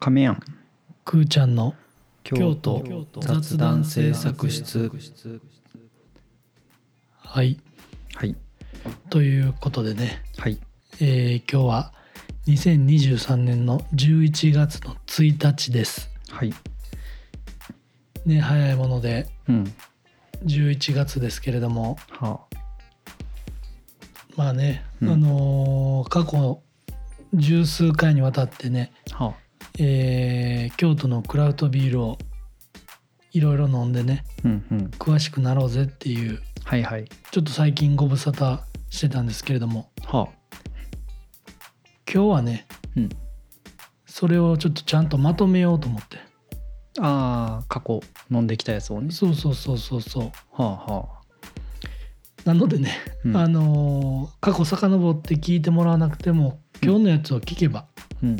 亀やんくーちゃんの京都雑談制作室。 はいはいということでね、 はい今日は2023年の11月の1日ですはいね。早いものでうん 11月ですけれども、 はまあね、 うん過去十数回にわたってね、 あは京都のクラフトビールをいろいろ飲んでね、 うん詳しくなろうぜっていう、 はいはいちょっと最近ご無沙汰してたんですけれども、 は今日はねうんそれをちょっとちゃんとまとめようと思って。 過去飲んできたやつをね。 そうはなのでね、 うん過去遡って聞いてもらわなくても今日のやつを聞けば、 うん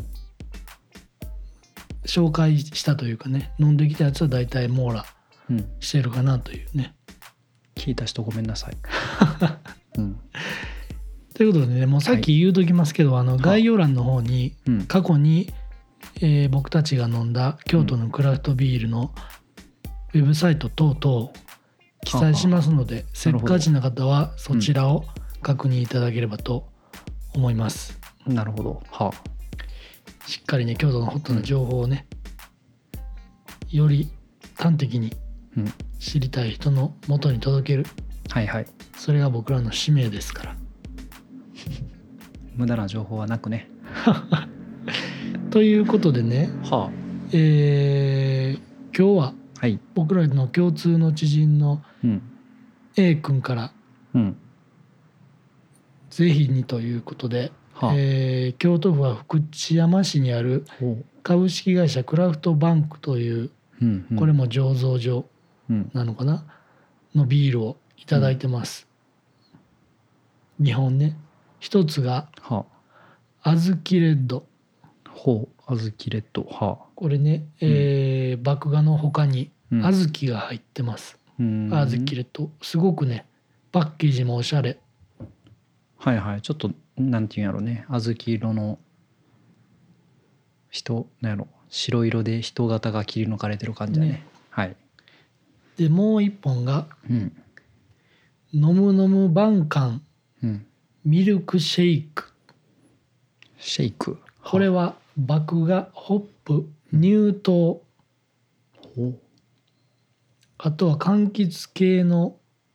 紹介したというかね、飲んできたやつは大体網羅うんしてるかなというね。 聞いた人ごめんなさいうんということでね、もうさっき言うときますけど、概要欄の方にうん過去に、僕たちが飲んだ京都のクラフトビールのウェブサイト等々記載しますので、せっかちな方はそちらを確認いただければと思います。 なるほど。はしっかりね、京都のホットな情報をね、より端的にうん知りたい人の元に届ける、 はいはい。 それが僕らの使命ですから。 無駄な情報はなくね。 ということでね、 は今日ははい僕らの共通の知人のうん A 君からうんぜひにということで、 は京都府は福知山市にあるお株式会社クラフトバンクという、 うんうんこれも醸造所うんなのかなのビールをいただいてます。2本ね。一つがはあずきレッド。 ほうあずきレッドはこれね、麦芽の他にうん小豆が入ってます。あずきレッド。すごくね、パッケージもおしゃれ。 はいはいちょっとなんていうんやろね小豆色のなんやろ白色で人型が切り抜かれてる感じだね。 ねはいで、もう一本がうん飲む飲むバンカンうんミルクシェイク。 シェイクこれは麦芽、ホップ、乳糖、 ほあとは柑橘系の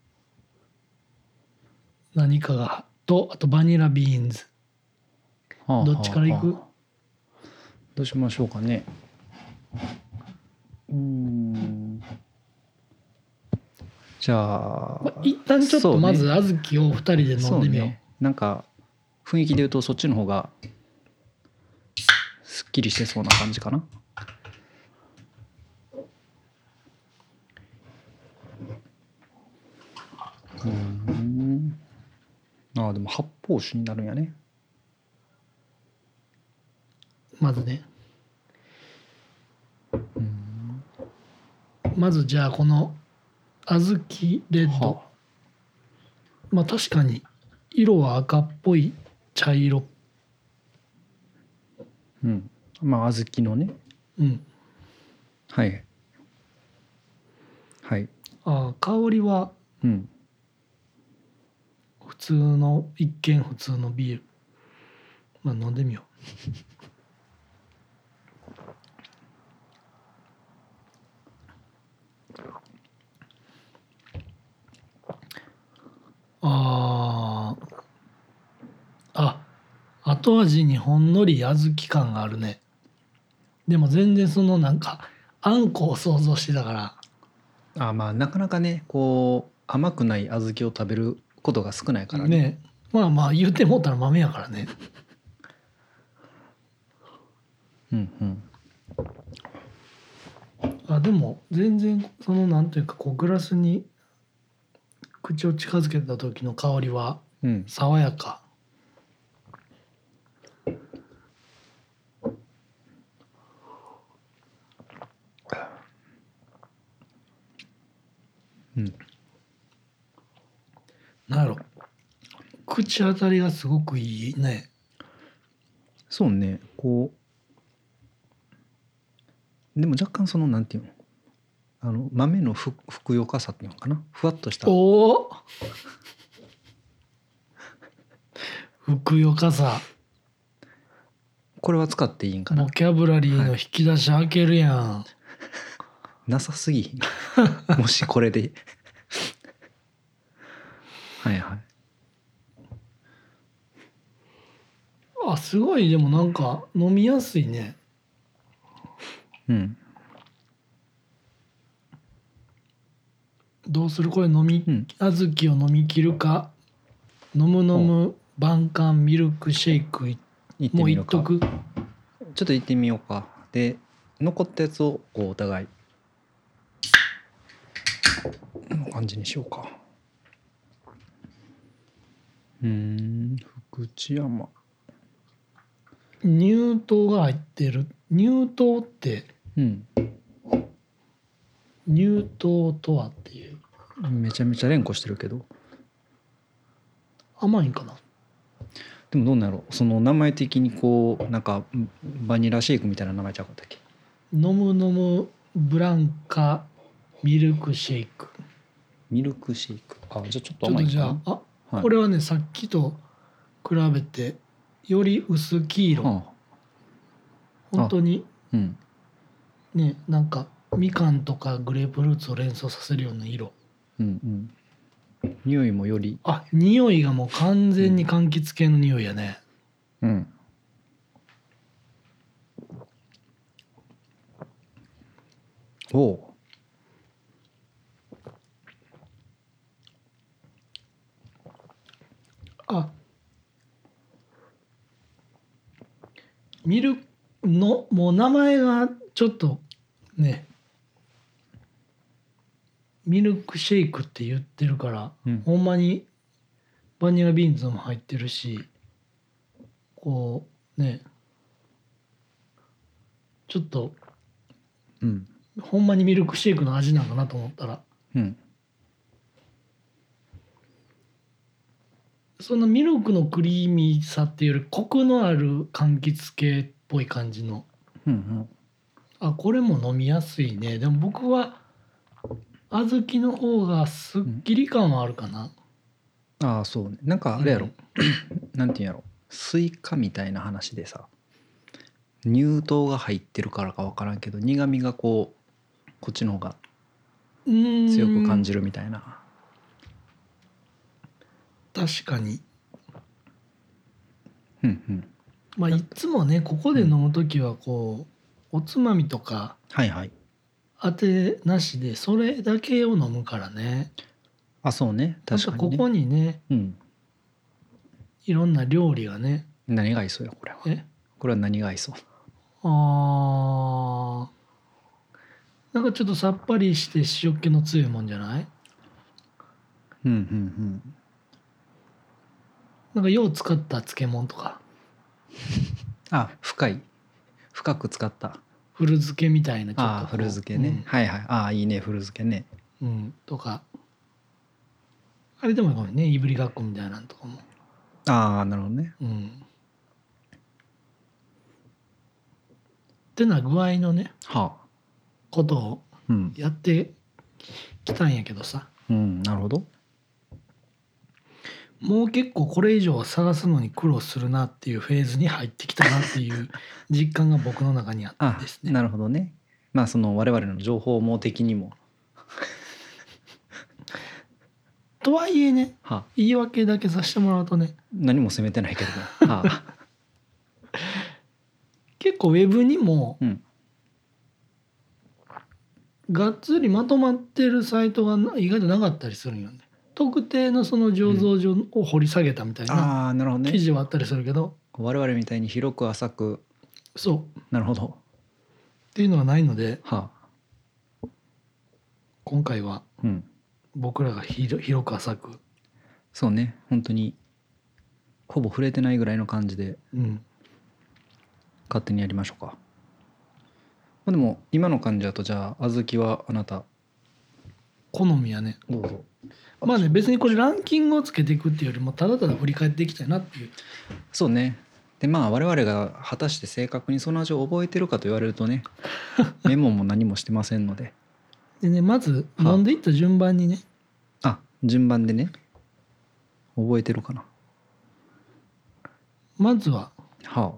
何かがと、あとバニラビーンズ。 うはあどっちからいく？ はあどうしましょうかね。じゃあ、 一旦ちょっとまずそうね小豆を2人で飲んでみよう。 そうねなんか雰囲気で言うとそっちの方がすっきりしてそうな感じかな。でも発泡酒になるんやね。 まずね、まずじゃあこの小豆レッド、 はまあ確かに色は赤っぽい茶色。 うんまあ小豆のねうん。 はいはい香りはうん普通の、一見普通のビール。まあ飲んでみよう。後味にほんのり小豆感があるね。でも全然そのなんかあんこを想像してたから。 まあなかなかねこう甘くない小豆を食べることが少ないからね。 ね、まあまあ言うてもうたら豆やからね。 うんでも全然そのなんというかこうグラスに口を近づけた時の香りはうん爽やか。 うんなんやろ、口当たりがすごくいいね。 そうねこでも若干そのなんていうの、豆のふくよかさっていうのかな、ふわっとした。 おおふくよかさ、 これは使っていいんかな。 ボキャブラリーの引き出し開けるやん、 なさすぎもしこれではいはい。 あすごい。でもなんか飲みやすいね。 うんどうするこれ飲み、 うん小豆を飲み切るか、飲む晩柑ミルクシェイク行ってもうみるか。 いっとく。 ちょっと行ってみようか。で残ったやつをこうお互いこの感じにしようか。福知山。 乳糖が入ってる。乳糖ってうん乳糖とはっていう、 めちゃめちゃ連呼してるけど、 甘いんかな。 でもどうなんやろ、その名前的にこうなんかバニラシェイクみたいな名前ちゃうかったっけ。 飲むブランカミルクシェイク。 ミルクシェイク。あ、じゃあちょっとちょっと甘いかな。 じゃあ、 はいこれはねさっきと比べてより薄黄色、 はあ、 本当にうんね、なんかみかんとかグレープフルーツを連想させるような色。 うん匂いもよりあ、匂いがもう完全に柑橘系の匂いやね。 うんおうあ、ミルクのもう名前がちょっとね、ミルクシェイクって言ってるから、 うんほんまにバニラビーンズも入ってるし、こうね、ちょっとうんほんまにミルクシェイクの味なんかなと思ったら、 うんそのミルクのクリーミーさっていうよりコクのある柑橘系っぽい感じの。 うんあ、これも飲みやすいね。でも僕は小豆の方がすっきり感はあるかな。 ああそうね、なんかあれやろ、なんていうんやろ、スイカみたいな話でさ、乳糖が入ってるからか分からんけど苦味がこっちの方が強く感じるみたいな。 確かに。 うんまあいつもねここで飲む時はこうおつまみとかはいはい。 当てなしでそれだけを飲むからね。 あそうね、 ま確かにね。 たここにねうんいろんな料理がね。 何が合いそうやこれは。これは何が合いそう。 なんかちょっとさっぱりして塩気の強いもんじゃない？なんかよう使った漬物とかあ深く使った。 古漬けみたいなちょっとこう古漬けね、はいはい。あいいね古漬けね。 とかあれでもいいかもね、いぶりがっこみたいなのとかも。 なるほどね。 ってな具合のねはあ。 ことをやってきたんやけどさ、 なるほど。 もう結構これ以上探すのに苦労するなっていうフェーズに入ってきたなっていう実感が僕の中にあってですね。 なるほどね。まあその我々の情報網的にもとはいえね、言い訳だけさせてもらうとね、 何も責めてないけども結構ウェブにもがっつりまとまってるサイトが意外となかったりするんよね。特定のその醸造所を掘り下げたみたいな記事はあったりするけど、 我々みたいに広く浅く。 そうなるほどっていうのがないので、今回は僕らが広く浅く、 そうね、本当にほぼ触れてないぐらいの感じで勝手にやりましょうか。でも今の感じだとじゃあ小豆はあなた好みやね。 どうぞ。 まあね、別にこれランキングをつけていくっていうよりもただただ振り返っていきたいなっていう。 そうね。 でまあ我々が果たして正確にその味を覚えてるかと言われるとねメモも何もしてませんので。 でね、まずはあ飲んでいった順番にね、 あ、順番でね覚えてるかな。 まずはは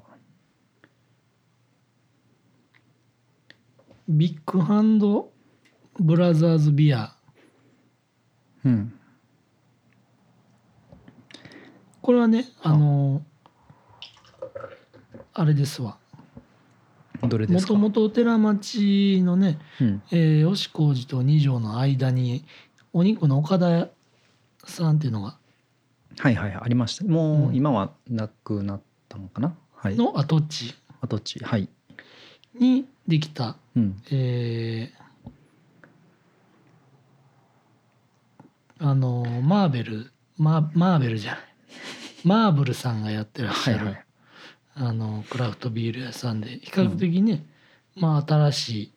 ビッグハンドブラザーズビア。 あ。うん。 これはね、 はあれですわ。 どれですか。 もともとお寺町のね、 うん。 吉小路と二条の間にお肉の岡田さんっていうのがはいはいはいありました。もううん今はなくなったのかな。はい。 の跡地跡地はい。 にできた、 うん。 マーベルじゃないマーブルさんがやってらっしゃる、 はいはい。 クラフトビール屋さんで比較的ね、まあ新しい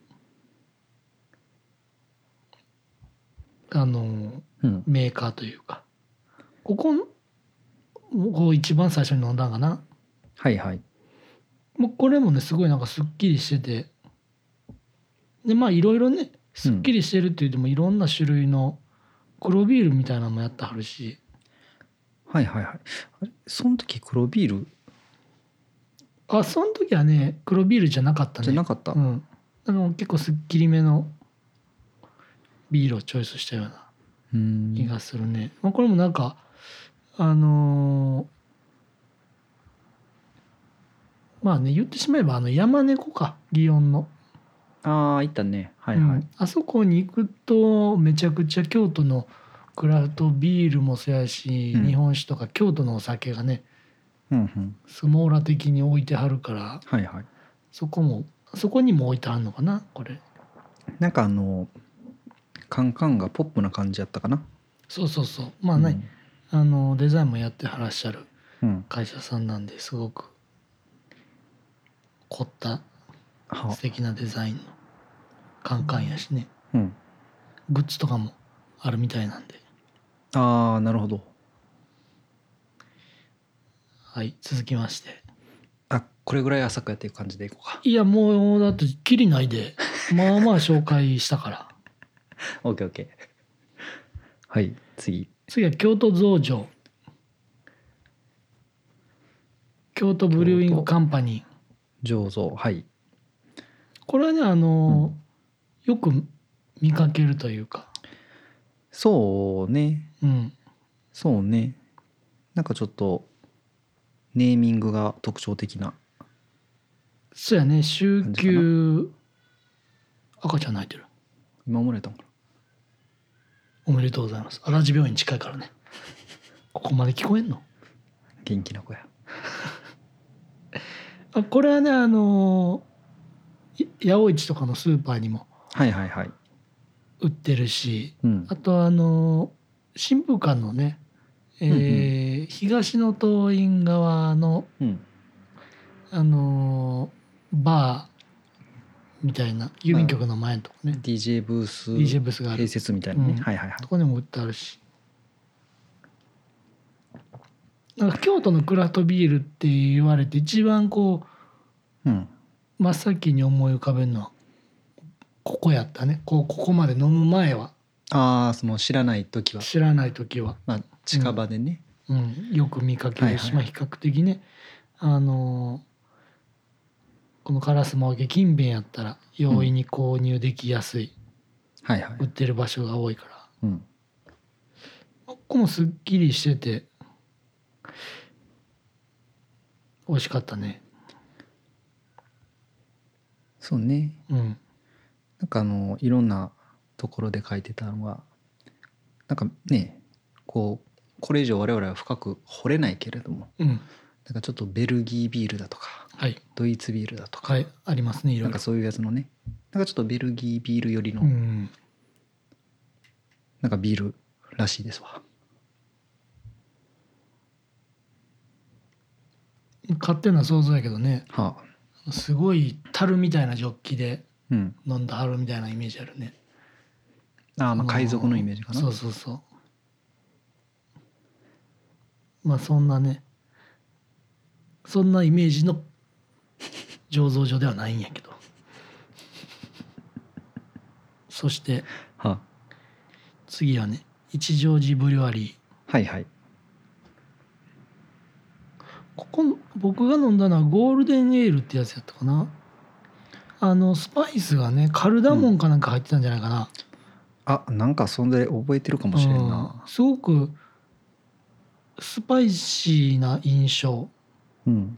うん。 メーカーというか、ここ一番最初に飲んだんかな。 はいはい。 もうこれもねすごいなんかすっきりしてて、でまあいろいろねすっきりしてるって言ってもいろんな種類の黒ビールみたいなのもやってはるし、 はいはいはい。あれその時黒ビールその時はね黒ビールじゃなかったね。 じゃなかった。 うん。結構すっきりめのビールをチョイスしたような気がするね。まあ、これもなんかまあね言ってしまえば山猫か祇園の、 ああ、行ったね。はいはい。 あそこに行くとめちゃくちゃ京都のクラフトビールもそうやし、日本酒とか京都のお酒がねうんうん。 スモーラ的に置いてはるから、 はいはい。 そこにも置いてあるのかなこれ。 なんかカンカンがポップな感じやったかな。 そうそうそう。まあね、デザインもやってはらっしゃるうん。 会社さんなんですごく凝ったは素敵なデザインのカンカンやしね、 うん。 グッズとかもあるみたいなんで。 ああ、なるほど。 はい、続きまして。 あ、これぐらい浅くやっていく感じでいこうか。 いやもうだってきりないでまあまあ紹介したから。 オッケーオッケー。はい、次。 次は京都増上、京都ブリューイングカンパニー。 醸造、はい。 これはねよく見かけるというか、 そうね。 うんそうね。なんかちょっとネーミングが特徴的な。 そうやね、週休赤ちゃん泣いてる。 今もらえたのかな。 おめでとうございます。荒地病院近いからね。ここまで聞こえんの？ 元気な子や。 これはね八百市とかのスーパーにもはいはいはい。 売ってるし、 うん。 あと新風館のね、東の東院側のうん。 バーみたいな郵便局の前のとこね、 DJ ブース DJ ブースがある併設みたいなね。はいはいはいと。こにも売ってあるし、なんか京都のクラフトビールって言われて一番こうん。 う真っ先に思い浮かべるのはここやったね。ここまで飲む前は、 ああ、その知らない時は、 知らない時は、 まあ近場でね。 よく見かけるし、 はいはいまあ比較的ねこの烏丸家近辺やったら容易に購入できやすい、 はいはい。 売ってる場所が多いから、 うん。 ここもすっきりしてて美味しかったね。 そうね。 うんなんかいろんなところで書いてたのが、なんかね、これ以上我々は深く掘れないけれども、なんかちょっとベルギービールだとか、 はい、 ドイツビールだとか、 はい、ありますね、いろろ。 ないんかそういうやつのね、なんかちょっとベルギービールよりの、なんかビールらしいですわ。 勝手な想像やけどね、 はあ、すごい樽みたいなジョッキでうん。 飲んだはるみたいなイメージあるね。 ああ、まあ海賊のイメージかな。 そうそうそう。まあそんなねそんなイメージの醸造所ではないんやけど。そしては次はね、一乗寺ブリュワリー。 はいはい。 ここ僕が飲んだのはゴールデンエールってやつやったかな。スパイスがねカルダモンかなんか入ってたんじゃないかな。 あ、なんかそんで覚えてるかもしれんな。 すごくスパイシーな印象。 うん。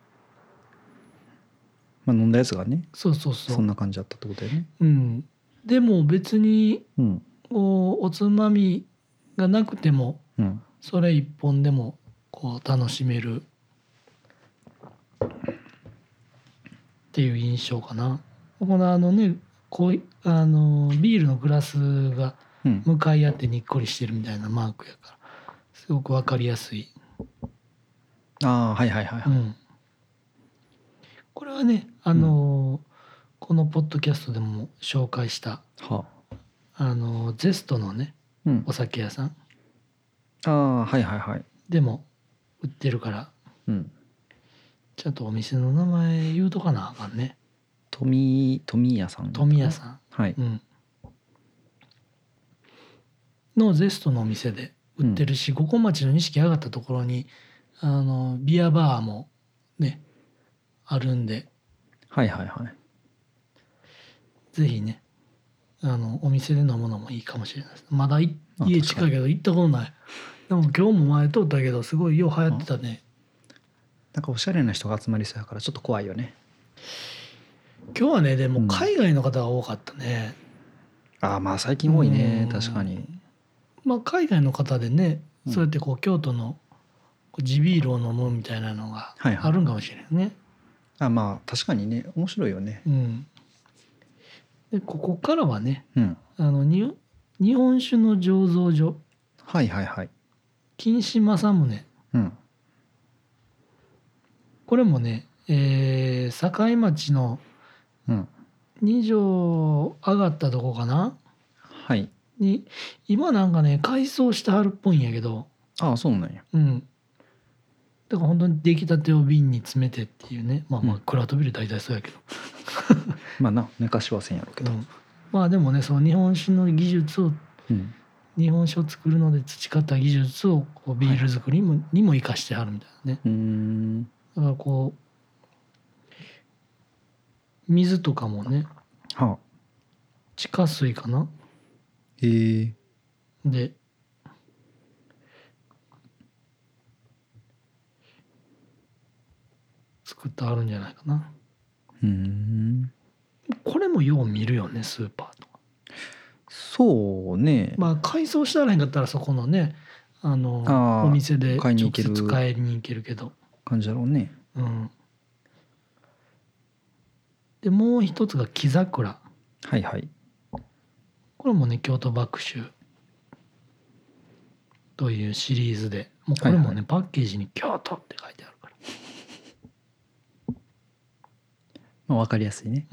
まあ飲んだやつがね、 そうそうそう。 そんな感じだったってことだよね。 うん。でも別にうんこうおつまみがなくてもうんそれ一本でもこう楽しめるっていう印象かな。このねこうビールのグラスがうん。 向かい合ってにっこりしてるみたいなマークやからすごく分かりやすい。 ああはいはいはいはい。 これはねこのポッドキャストでも紹介したはゼストのねうんお。酒屋さんああはいはいはい。 でも売ってるからうん。 ちゃんとお店の名前言うとかなあかんね。 富屋さん。 富屋さん、 はい。 のゼストのお店で売ってるし、五本町の錦上がったところにビアバーもねあるんで、 はいはいはい。 ぜひねお店で飲むのもいいかもしれないです。まだあ家近いけど行ったことない。でも今日も前通ったけどすごいよう流行ってたね。 なんかおしゃれな人が集まりそうやからちょっと怖いよね。 今日はねでも海外の方が多かったね。 ああまあ最近多いね確かに。 まあ海外の方でね、そうやってこう京都の地ビールを飲むみたいなのがはいはいあるんかもしれないね。 あまあ確かにね面白いよね。 でここからはねうん。 日本酒の醸造所はいはいはい。 金子正宗、 うん。 これもね、境町のうん。 2条上がったとこかなはい。 に今なんかね改装してはるっぽいんやけど、 ああそうなんや。 だから本当に出来たてを瓶に詰めてっていうね、まあクラフトビール大体そうやけど、 まあな寝かしはせんやろうけど。 まあでもねその日本酒の技術をうん。 日本酒を作るので培った技術をこうビール作りにも生かしてはるみたいなね。だからこう水とかもねはあ。 地下水かなで作ってあるんじゃないかな。 ここれもよう見るよねスーパーとか。 そうね。 まあ改装したらへんかったらそこのねあお店で買いに行ける直接買いに行けるけど。 感じだろうね。 でもう一つが木桜。 はいはい。 これもね京都麦酒というシリーズでもうこれもね、パッケージに京都って書いてあるから、 まあ分かりやすいね。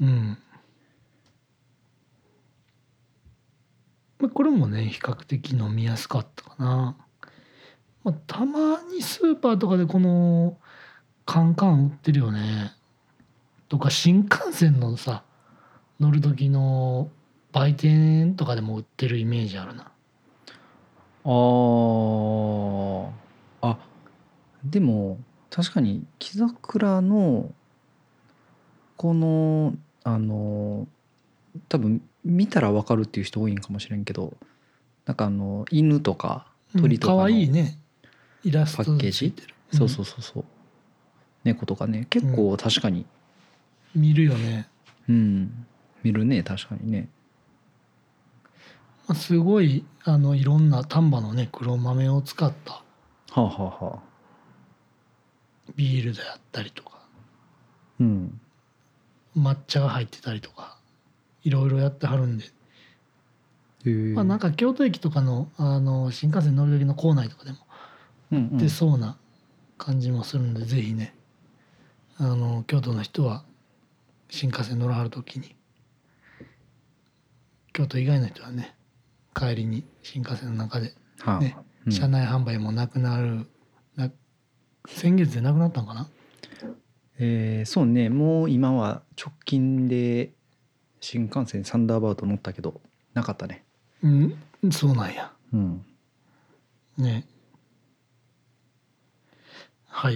これもね比較的飲みやすかったかな。たまにスーパーとかでこのカンカン売ってるよね。とか新幹線のさ乗る時の売店とかでも売ってるイメージあるな。 でも確かに木桜のこの多分見たら分かるっていう人多いんかもしれんけど、なんか犬とか鳥とかのかわいいねイラストパッケージ、そうそうそうそう、猫とかね結構確かに、 見るよね。 見るね確かにね。 すごいいろんな丹波のね黒豆を使ったビールであったりとか、抹茶が入ってたりとかいろいろやってはるんで、なんか京都駅とかの新幹線乗る時の構内とかでも売ってそうな感じもするんで、ぜひね京都の人は新幹線乗らはる時に、京都以外の人はね帰りに新幹線の中でね、車内販売もなくなる先月でなくなったんかな。 そうね、もう今は直近で新幹線サンダーバード乗ったけどなかったね。 そうなんやうん。 ね。はい。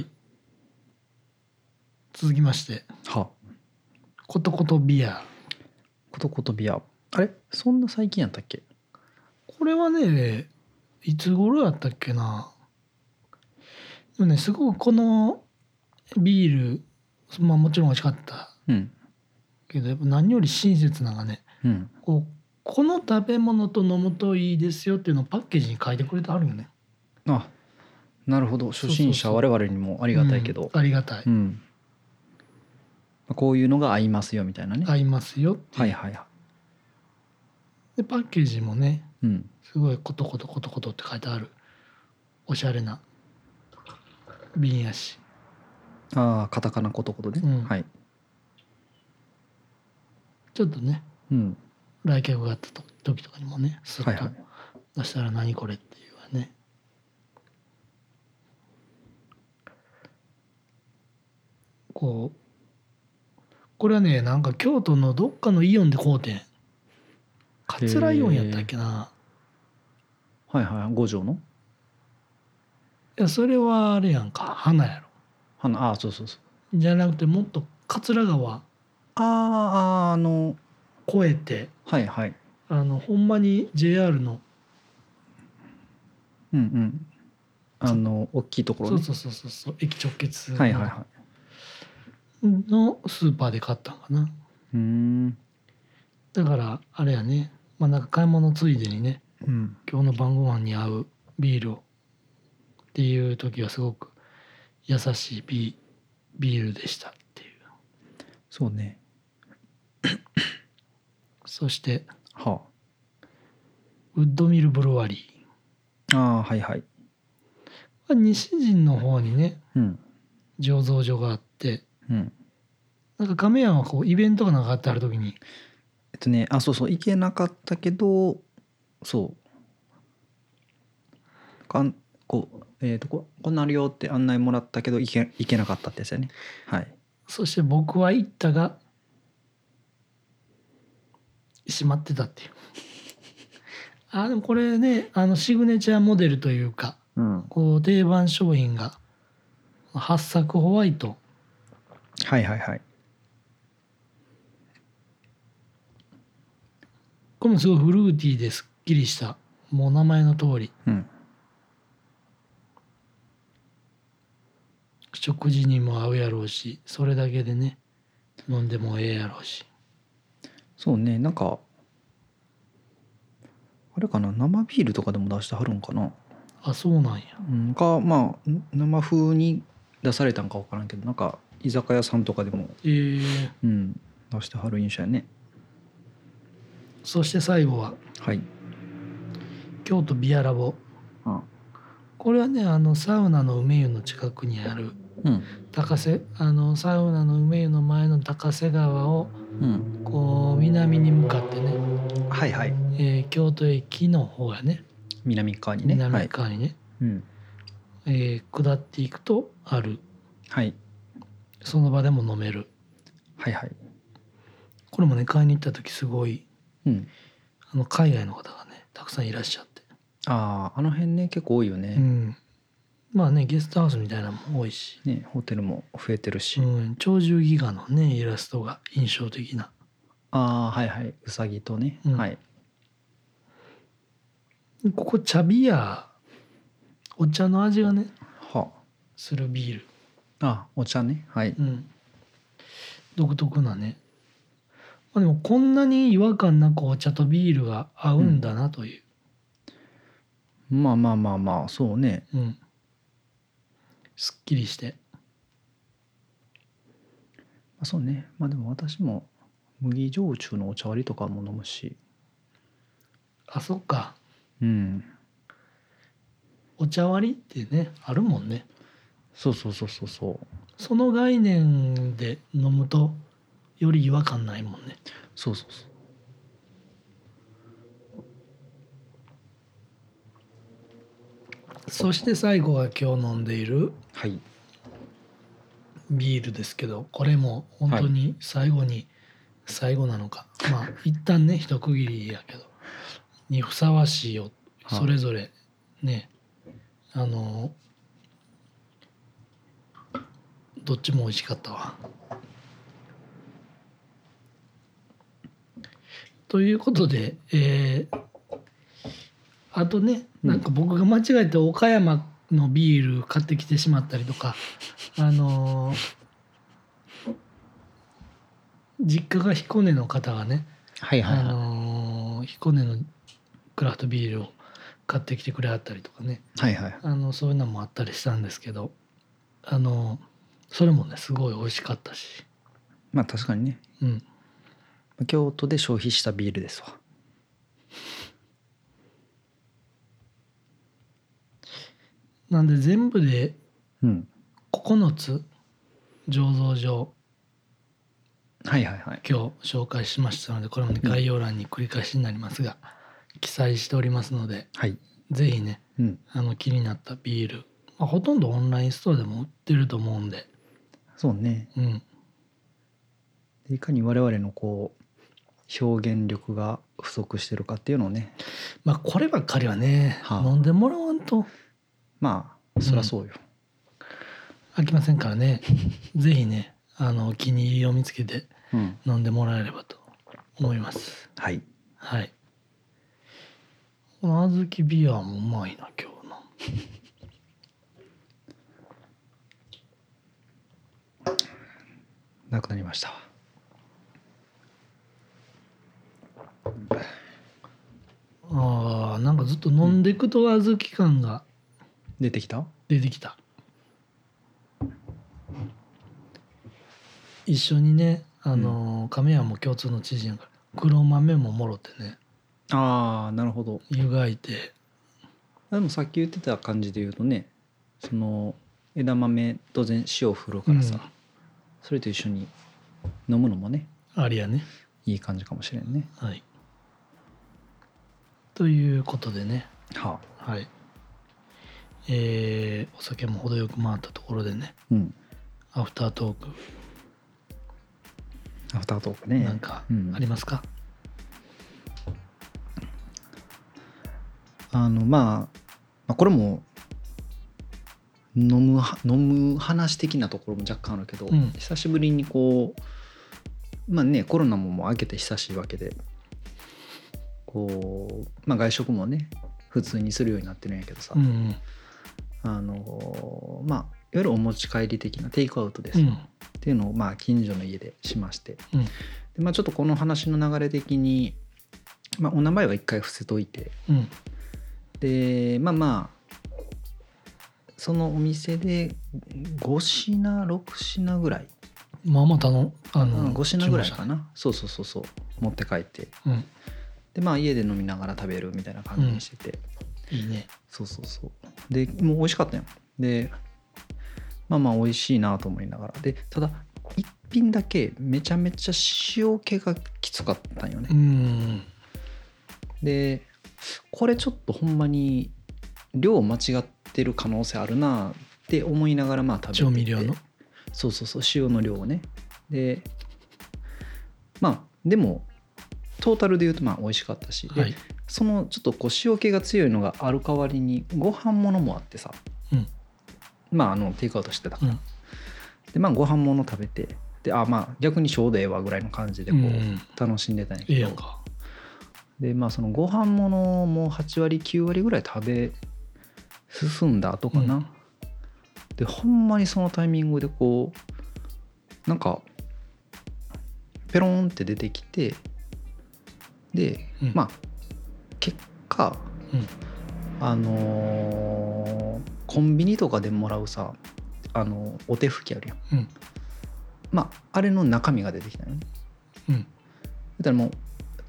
続きましてはコトコトビア。 ことことビア。あれそんな最近やったっけ？ これはねいつ頃やったっけな。でもねすごくこのビールまあもちろん美味しかったうんけどやっぱ何より親切なのがねうんこの食べ物と飲むといいですよっていうのをパッケージに書いてくれてあるよね。 あ、なるほど。初心者そうそうそう我々にもありがたいけど、 ありがたい、 うん、こういうのが合いますよみたいなね。 合いますよっていう、 はいはいはい。 でパッケージもねうん。 すごいコトコトコトコトって書いてあるおしゃれな瓶やし、 ああ、カタカナことことね。 うんはい。 ちょっとねうん。 来客があった時とかにもねスッとはいはい。 出したら何これっていうわね。ここれはねなんか京都のどっかのイオンで買うてん。桂イオンやったっけな。 はいはい。五条のいやそれはあれやんか花やろ。 花、ああ、そうそうそう。 じゃなくてもっと桂川ああ、 越えてはいはい。 ほんまに JR のうんうん。大きいところね。 そうそうそうそうそう駅直結のはいはいはい。 スーパーで買ったんかな。 うーん。 だからあれやねまあなんか買い物ついでにねうん。 今日の晩ご飯に合うビールをっていう時はすごく優しいビールでしたっていう。 そうね。 そしてはウッドミルブルワリあ。ああ、はいはい。 ー西陣の方にねうん。 醸造所があってうん。 なんか亀山はこうイベントがなんかあってある時にあ、そうそう、行けなかったけど、そう。こんなあるよって案内もらったけど、行けなかったってやつやね。はい。 そして僕は行ったが閉まってたっていう。でもこれねシグネチャーモデルというかうん。 こう定番商品が八作ホワイト。 はいはいはい。 これもすごいフルーティーですっきりしたもう名前の通りうん。 食事にも合うやろうしそれだけでね飲んでもええやろうし。 そうね、なんか、あれかな、生ビールとかでも出してはるんかな。 そうなんや。 うん、まあ、生風に出されたんか分からんけど、なんか、居酒屋さんとかでも、うん、出してはる印象やね。 そして最後ははい。 京都ビアラボ。 あこれはねサウナの梅湯の近くにあるうん。 高瀬サウナの梅湯の前の高瀬川をうん。 こう南に向かってね、 はいはい。 京都駅の方やね南側にね。は南い。 側にね、 うん。 下っていくとあるはい。 その場でも飲める。 はいはい。 これもね買いに行った時すごいうん。 海外の方がねたくさんいらっしゃって、 ああ、あの辺ね、結構多いよね。 まあねゲストハウスみたいなのも多いし、 ね、ホテルも増えてるし。 鳥獣戯画のねイラストが印象的な。 ああ、はいはい。うさぎとね。はい。 ここ茶ビアお茶の味がねはするビール、 あ。お茶ね。はい。 独特なね、でもこんなに違和感なくお茶とビールが合うんだなという、 まあまあまあまあ、そうね。 すっきりして。 そうね。まあでも私も麦焼酎のお茶割りとかも飲むし。 そっかうん。 お茶割りってねあるもんね。 そうそうそうそうそう。 その概念で飲むとより違和感ないもんね。 そうそうそう。 そして最後は今日飲んでいるはい。 ビールですけど、これも本当に最後なのか、まあ一旦ね一区切りやけどにふさわしいよ、それぞれね、どっちも美味しかったわ。ということで、あとね、なんか僕が間違えて岡山のビール買ってきてしまったりとか、実家が彦根の方がね、 はいはいはい、 彦根のクラフトビールを買ってきてくれはったりとかね、 はいはい、 そういうのもあったりしたんですけど、それもねすごい美味しかったし、 まあ確かにね、 うん、 京都で消費したビールですわ。 なんで全部でうん 9つ醸造所はいはいはい、 今日紹介しましたので、これもね概要欄に繰り返しになりますが、記載しておりますので、 はい、 ぜひね、 うん、 気になったビール、まあ、ほとんどオンラインストアでも売ってると思うんで、 そうね、 うん、 いかに我々のこう表現力が不足してるかっていうのをね、 まあこればっかりはね、 はあ、 飲んでもらわんとまあそりゃそうよ、 飽きませんからねぜひねお気に入りを見つけてうん飲んでもらえればと思います。 はいはい。この小豆ビアもうまいな今日の。 なくなりました。 ああ、なんかずっと飲んでいくと小豆感が出てきた？ 出てきた。一緒にね、亀屋も共通の知人やから黒豆ももろてね、 ああなるほど。 湯がいて。 でもさっき言ってた感じで言うとね、その枝豆当然塩を振るからさ、それと一緒に飲むのもねありやね。 いい感じかもしれんね。 はい。ということでね、 ははい。お酒も程よく回ったところでね、 あ、うん。 アフタートークアフタートークね。 なんかうんありますか？ まあこれも飲む話的なところも若干あるけど、 うん久しぶりにこうまあねコロナももう明けて久しいわけで、こうまあ外食もね普通にするようになってるんやけどさ、 うんまあいわゆるお持ち帰り的なテイクアウトです、っていうのをまあ近所の家でしまして、 うんでまあちょっとこの話の流れ的に、まあ、お名前は一回伏せといて、 うんでまあそのお店で5品6品ぐらい、 まあまたの 5品ぐらいか注文な、そう持って帰って、 したね。 でまあ家で飲みながら食べるみたいな感じにしてて、 いいね。 そうでもう美味しかったよ。でまあ美味しいなと思いながら、でただ一品だけめちゃめちゃ塩気がきつかったんよね。でこれちょっとほんまに量間違ってる可能性あるなって思いながらまあ食べてて、 調味料のそう塩の量をね。でまあでもトータルで言うとまあ美味しかったし、 はいでそのちょっとこう塩気が強いのがある代わりにご飯ものもあってさ、まあテイクアウトしてたから、でまあご飯もの食べて、でまあ逆にちょうどええわぐらいの感じでこう楽しんでたんやけど、 いいやんか。 でまあそのご飯ものも8割9割ぐらい食べ進んだ後かな、でほんまにそのタイミングでこうなんかペロンって出てきて、で、まあ結果、コンビニとかでもらうさお手拭きあるやん、まああれの中身が出てきたよね。だからもう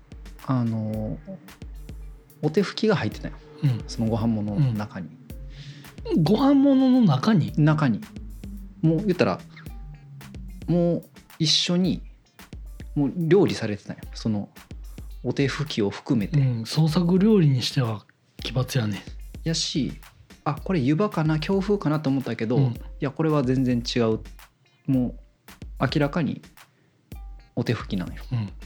お手拭きが入ってたよ、そのご飯物の中に、 ご飯物の中にもう言ったらもう一緒にもう料理されてたよ、そのお手拭きを含めて、 創作料理にしては奇抜やね。 やしこれ湯葉かな強風かなと思ったけど、いやこれは全然違うっもう明らかにお手拭きなのよ。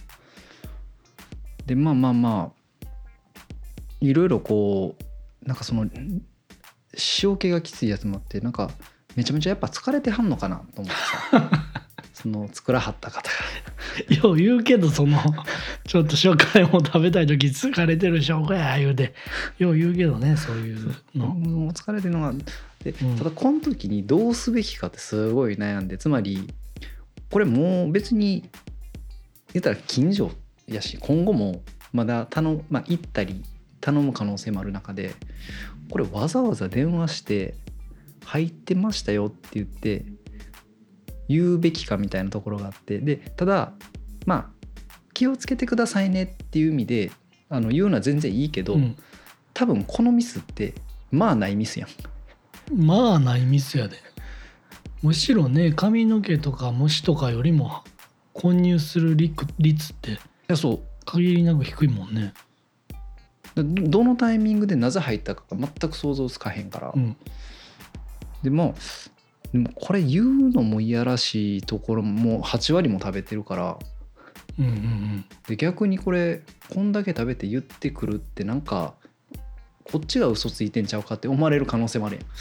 でまあいろいろこうなんかその塩気がきついやつもあって、なんかめちゃめちゃやっぱ疲れてはんのかなと思ってさその作らはった方がよう言うけど、そのちょっと初回も食べたい時疲れてる証拠や言うてよう言うけどね、そういうの。 もう疲れてるのがで、ただこの時にどうすべきかってすごい悩んで、つまりこれもう別に言ったら近所やし、今後もまだ行ったり頼む可能性もある中で、これわざわざ電話して入ってましたよって言って言うべきかみたいなところがあって、でただ気をつけてくださいねっていう意味で言うのは全然いいけど、多分このミスってないミスやん。 ないミスやで。むしろね、髪の毛とか虫とかよりも混入する率っていやそう限りなく低いもんね。 どのタイミングでなぜ入ったかが全く想像つかへんから、でもこれ言うのもいやらしいところも8割も食べてるから、で逆にこんだけ食べて言ってくるってなんかこっちが嘘ついてんちゃうかって思われる可能性もあるやん。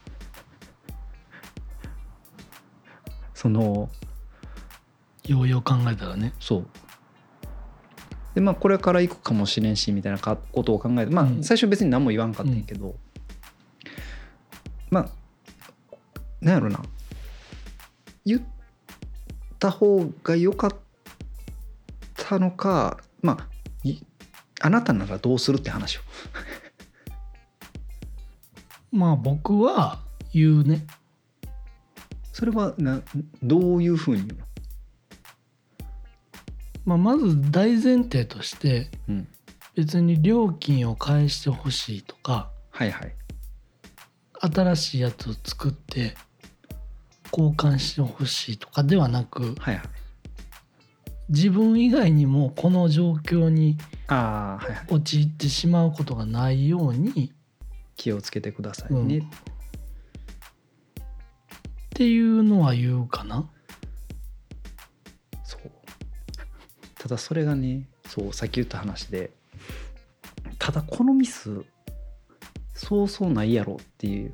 そのようよう考えたらね。 そうでこれから行くかもしれんしみたいなことを考えて、最初別に何も言わんかったんやけど、なんやろな、言った方が良かったのか、あなたならどうするって話を僕は言うね。 それはどういうふうに言うの？ まず大前提として、別に料金を返してほしいとか、新しいやつを作って交換してほしいとかではなく、自分以外にもこの状況に陥ってしまうことがないように気をつけてくださいね、 っていうのは言うかな。 そうただそれがね、さっき言った話で、ただこのミスそうそうないやろっていう、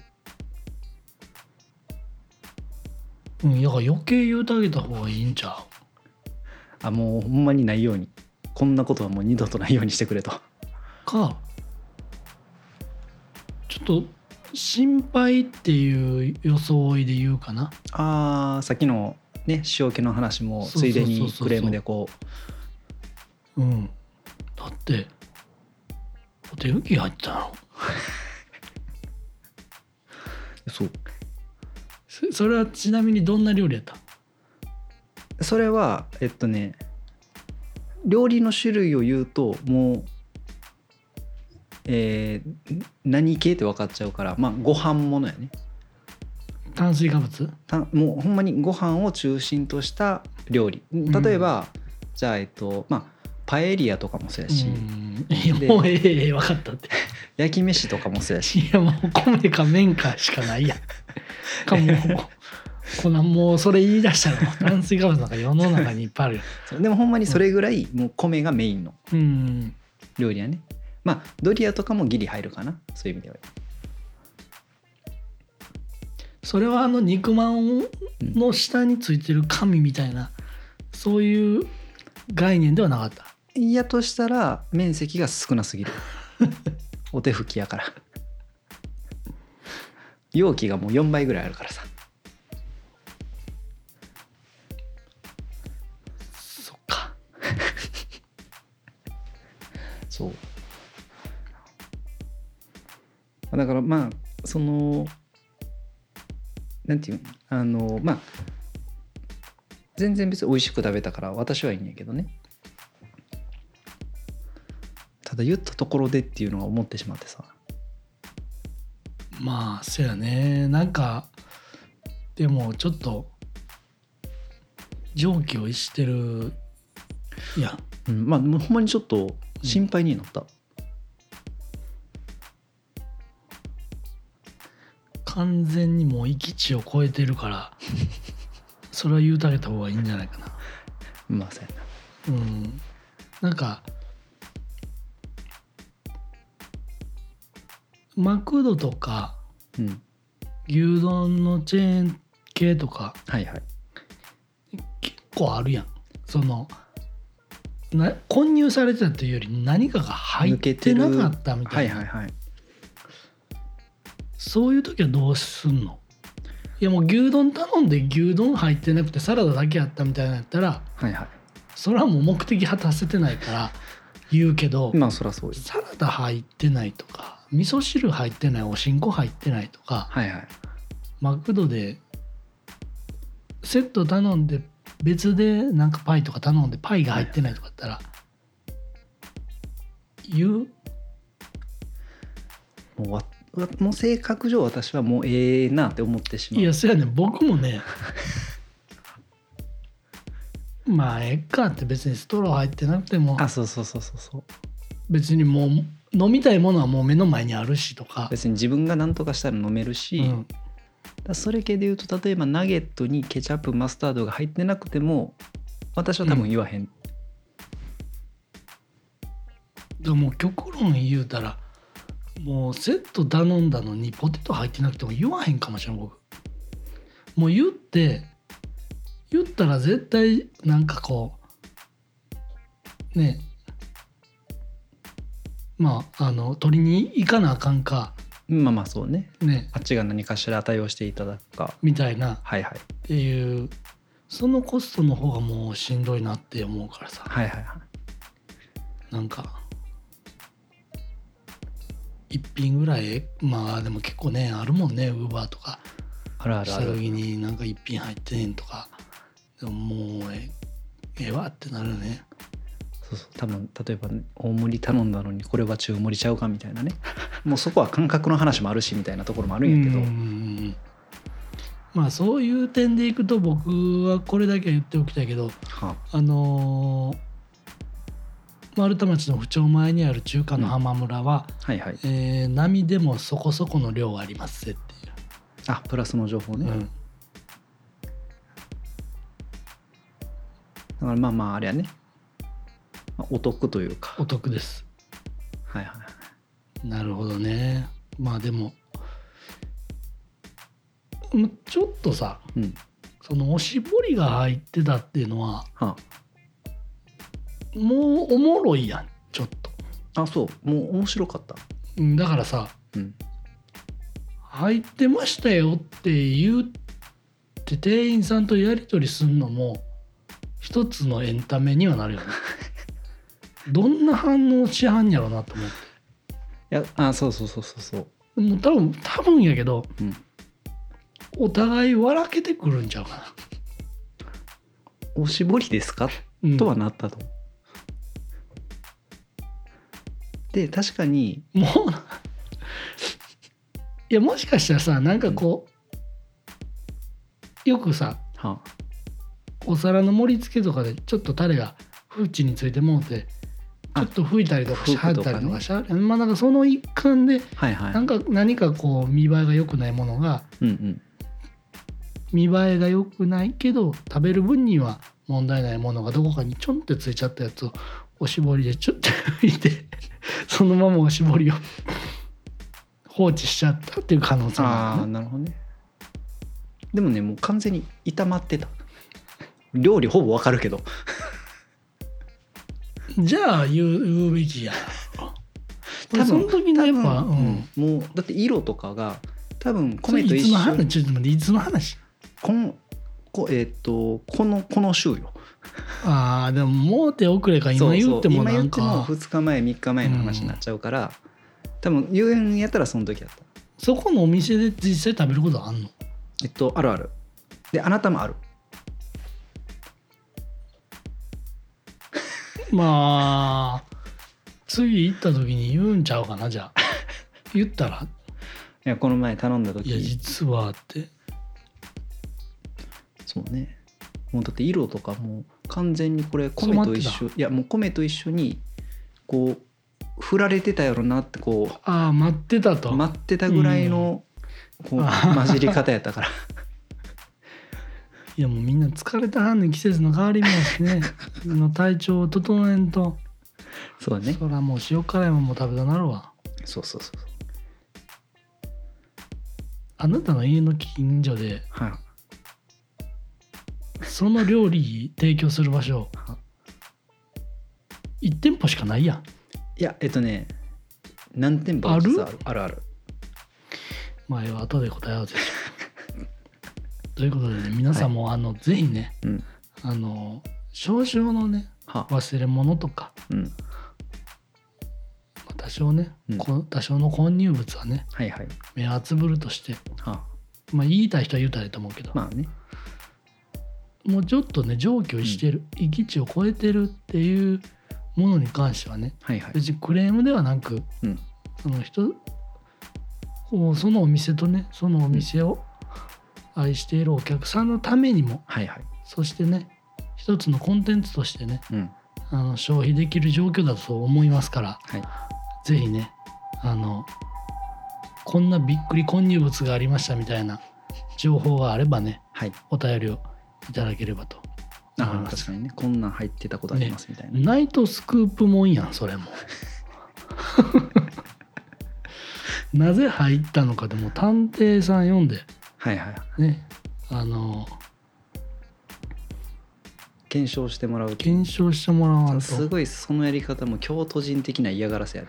だから余計言うてあげた方がいいんちゃう。もうほんまにないように、こんなことはもう二度とないようにしてくれとか、ちょっと心配っていう装いで言うかな。 さっきのね塩気の話もついでにクレームでだってお手拭き入ったのそうそれはちなみにどんな料理やった？ それは料理の種類を言うともう、何系って分かっちゃうから、ご飯ものやね。 炭水化物？ もうほんまにご飯を中心とした料理。例えば、じゃあパエリアとかもそうやし、 もう分かったって焼き飯とかもそうやし、 いやもう米か麺かしかないやんかもうそれ言い出したら炭水化物なんか世の中にいっぱいあるよ。 でもほんまにそれぐらいもう米がメインの料理やね。ドリアとかもギリ入るかな、そういう意味では。 それは肉まんの下についてる紙みたいな、そういう概念ではなかった？ いやとしたら面積が少なすぎるお手拭きやから容器がもう4倍ぐらいあるからさ。 そっかそうだからそのなんていうの、全然別に美味しく食べたから私はいいんやけどね。ただ言ったところでっていうのが思ってしまってさ。 そうやね。なんかでもちょっと常軌を逸してるやん。 ほんまにちょっと心配になった、 完全にもう域地を超えてるからそれは言うてあげた方がいいんじゃないかな。 まあそうやな。 なんかマクドとかうん牛丼のチェーン系とかはいはい結構あるやん。その混入されてたというより何かが入ってなかったみたいな、 はいはいはい。 そういう時はどうすんの？いやもう牛丼頼んで牛丼入ってなくてサラダだけやったみたいなやったらはいはい。 それはもう目的果たせてないから言うけど、 まあそりゃそうよ。 サラダ入ってないとか味噌汁入ってないおしんこ入ってないとか、 はいはい。 マクドでセット頼んで別でなんかパイとか頼んでパイが入ってないとかだったら言う？ もう性格上私はもうええなって思ってしまう。 いやそうやねん僕もねまあええかって別にストロー入ってなくてもあそうそうそうそうそう。 別にもう飲みたいものはもう目の前にあるしとか、 別に自分が何とかしたら飲めるし、だそれ系で言うと例えばナゲットにケチャップマスタードが入ってなくても私は多分言わへん。 でも極論言うたらもうセット頼んだのにポテト入ってなくても言わへんかもしれん僕。もう言ったら絶対なんかこうねまあ取りに行かなあかんかまあまあそうね。 ねあっちが何かしら対応していただくか。 みたいなはいはいっていうそのコストの方がもうしんどいなって思うからさ、 はいはいはい。 なんか一品ぐらいまあでも結構ねあるもんねウーバーとかあるあるある。 した時になんか一品入ってへんとかでももうええわってなるよね。 そうそう多分例えば大盛り頼んだのにこれは中盛りちゃうかみたいなねもうそこは感覚の話もあるしみたいなところもあるんやけど、 まあそういう点でいくと僕はこれだけは言っておきたいけどは丸太町の府庁前にある中華の浜村は、 はいはい、 並でもそこそこの量ありますぜっていう。 あプラスの情報ね、だからまあまああれやね、まあお得というかお得です。 はいはい。 なるほどね。まあでもちょっとさ、そのおしぼりが入ってたっていうのは、もうおもろいやんちょっと。 あそうもう面白かった。 だからさ、入ってましたよって言って店員さんとやり取りするのも一つのエンタメにはなるよねどんな反応しはんやろなと思って。 いやそうそうそうそうそう。 もう多分やけど、お互い笑けてくるんちゃうかな。 おしぼりですか、とはなったと思う。で確かにもういやもしかしたらさなんかこうよくさ、お皿の盛り付けとかでちょっとタレが縁についてもうてちょっと拭いたりとかしはったりとかしはる、まあなんかその一環でなんか何かこう見栄えが良くないものが、見栄えが良くないけど食べる分には問題ないものがどこかにちょんってついちゃったやつをおしぼりでちょっと拭いてそのままおしぼりを放置しちゃったっていう可能性もあるね。 なるほどね。でもねもう完全に炒まってた。料理ほぼわかるけどじゃあ言うべきや。多分その時のやっぱ、 もうだって色とかが多分米とい一緒つの話ちょっと待っていつの話この週よ。 でももう手遅れか今言ってもなんか今言っても2日前3日前の話になっちゃうから、多分言うんやったらその時だった。 そこのお店で実際食べることあんの？ あるある。であなたもある。 まあ次行った時に言うんちゃうかな。じゃあ言ったらいやこの前頼んだ時いや実はってそうね。もうだって色とかもう完全にこれ米と一緒。いやもう米と一緒にこう振られてたやろなってこう待ってたと待ってたぐらいのこう混じり方やったからいいやもうみんな疲れたはんねん、季節の変わり目やしねの体調を整えんと。 そうね。 そらもう塩辛いもんも食べたなるわ。 そうそうそう。 あなたの家の近所ではい。 その料理提供する場所1店舗しかないやん。 いや何店舗か実はあるある。 まあ後で答え合わせしようということでね、皆さんもぜひね、 うん。 少々のねは。 忘れ物とか、 うん。 多少ね、 うん多少の混入物はねはいはい。 目をつぶるとして、 は。 まあ言いたい人は言うたらいいと思うけど、 まあね。 もうちょっとね上気してる、域値を超えてるっていうものに関してはね、 はいはい。 別にクレームではなく、 うん。 そのお店とね、そのお店を愛しているお客さんのためにも、 はいはい。 そしてね一つのコンテンツとしてねうん。 消費できる状況だと思いますから、 はい。 ぜひねこんなびっくり混入物がありましたみたいな情報があればね、 はい。 お便りをいただければと思いああ、 ます。 確かにね。こんなん入ってたことありますみたいな。 ナイトスクープもんやんそれもなぜ入ったのかでも探偵さん読んではいはい。 ね検証してもらうと。 検証してもらわんと。 すごいそのやり方も京都人的な嫌がらせや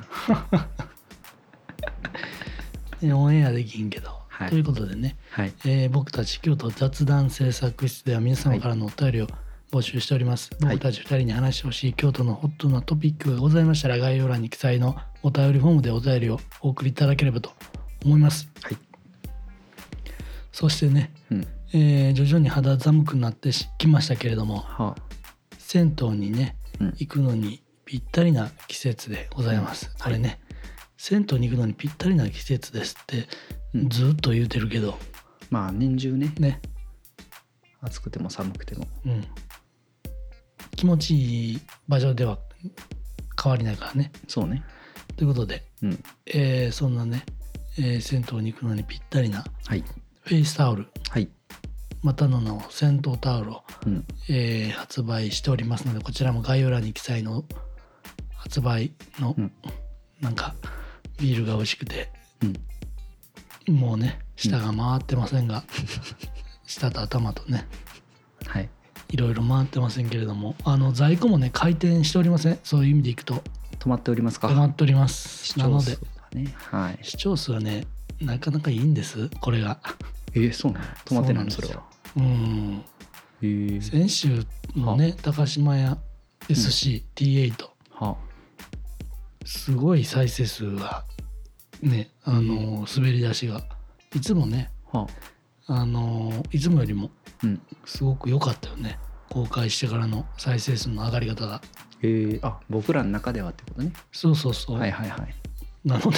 ね。 オンエアできんけど、 はいということでね、 はい。 僕たち京都雑談制作室では皆様からのお便りを募集しております。 はい僕たち2人に話してほしい京都のホットなトピックがございましたら、概要欄に記載のお便りフォームでお便りをお送りいただければと思います。 はい。 そしてね、 うん。 徐々に肌寒くなってきましたけれども、 は銭湯にねあ。うん。 行くのにぴったりな季節でございます。 うんこれね、銭湯に行くのにぴったりな季節ですってうんずっと言うてるけど、 まあ年中ね、 ね、 暑くても寒くても。 うん、気持ちいい場所では変わりないからね。 そうね。 ということで、 うん。 そんなね、銭湯に行くのにぴったりなはい。 フェイスタオル、 はい。 またの名を銭湯タオルを、 うん。 発売しておりますので、こちらも概要欄に記載の発売の、 うんなんかビールが美味しくて、 うん。 もうね舌が回ってませんが、舌と頭とねはい。 いろいろ回ってませんけれども、在庫もね回転しておりません。そういう意味でいくと止まっておりますか。 止まっております。 視聴数なのでがね。はい。 視聴数はねなかなかいいんですこれが。 そうなの。止まってないのそれは。 うんへ先週のね高島屋 SCT8、 はすごい再生数がね滑り出しがいつもねはいつもよりもうん。 すごく良かったよね。公開してからの再生数の上がり方が。 あ、僕らの中ではってことね。 そうそうそう、 はいはいはい。 なのでね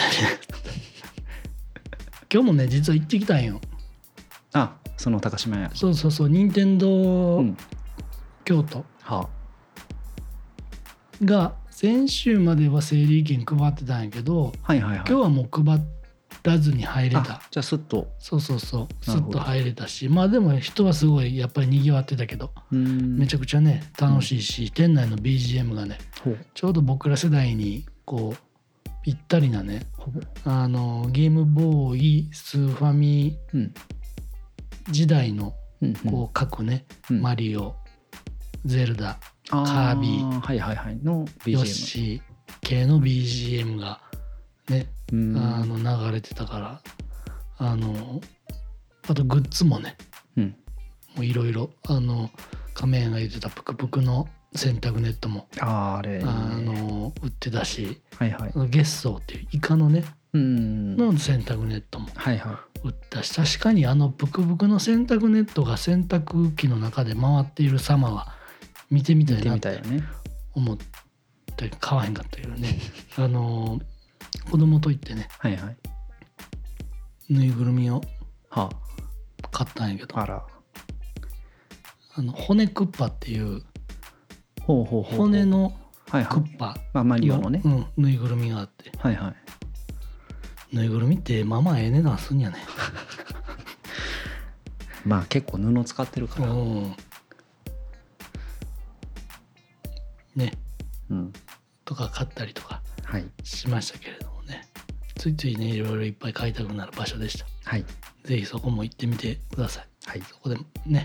今日もね実は行ってきたんよ。 あ、その高島屋。 そうそうそう、任天堂うん。 京都はが先週までは整理券配ってたんやけど、 はいはいはい。 今日はもう配らずに入れあ、 た。 じゃあすっと。 そうそうそう、 なるほどすっと入れたし、まあでも人はすごいやっぱりにぎわってたけど、めちゃ。 ゃくちゃね楽しいし、店内の BGM がねほう。 ちょうど僕ら世代にこうぴったりなね、 ほう。 ゲームボーイスーファミうん。 時代のうん。 こう各ね、 うんマリオ、ゼルダ、 カカービィはいはいはいの BGM。 ヨッシー系の BGM がね、 うん。 流れてたから、あとグッズもねうん。 もういろいろ仮面が言ってたプクプクの洗濯ネットもあれ。 売ってたし、 はいはい。 ゲッソーっていうイカのねうん。 の洗濯ネットもはいはい。 売ったし、確かにプクプクの洗濯ネットが洗濯機の中で回っている様は見てみた見ていなってみたいよね。 思って買わへんかったけどね子供と行ってねはいはい。 ぬいぐるみをは買ったんやけど、 あ。あら。 骨クッパっていうほうほうほう。 骨。のはいはい。 クッパまあマリオのね。 ぬいぐるみがあって、 はいはい。 ぬいぐるみってまあまあええ値段すんやね。 まあ結構布使ってるから、 ね、 うん、 とか買ったりとかはいしましたけれどもね、ついついねいろいろいっぱい買いたくなる場所でした。 はいぜひそこも行ってみてください。 はいそこでね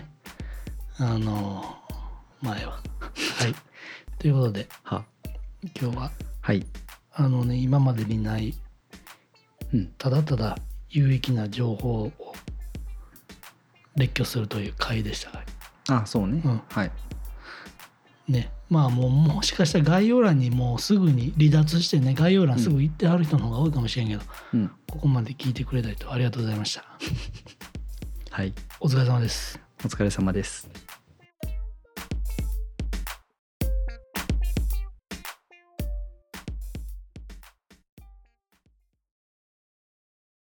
前ははいということでは今日ははい今までにないうんただただ有益な情報を列挙するという回でしたが、 あそうね、 うんはいね、まあもしかしたら概要欄にもうすぐに離脱してね概要欄すぐ行ってはる人の方が多いかもしれんけど、 うんここまで聞いてくれた人ありがとうございました。 はいお疲れ様です。 お疲れ様です。